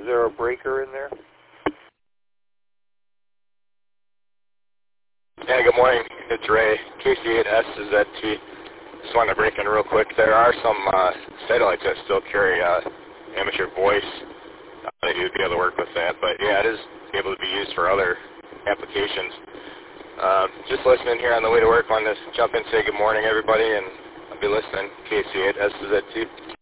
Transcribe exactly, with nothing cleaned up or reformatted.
there a breaker in there? Yeah, good morning. It's Ray, K C eight S Z T. Just wanted to break in real quick. There are some uh, satellites that still carry uh, amateur voice uh, that you'd be able to work with that. But yeah, it is able to be used for other applications. Uh, just listening here on the way to work. Wanted to jump in and say good morning, everybody, and I'll be listening. K C eight S Z T.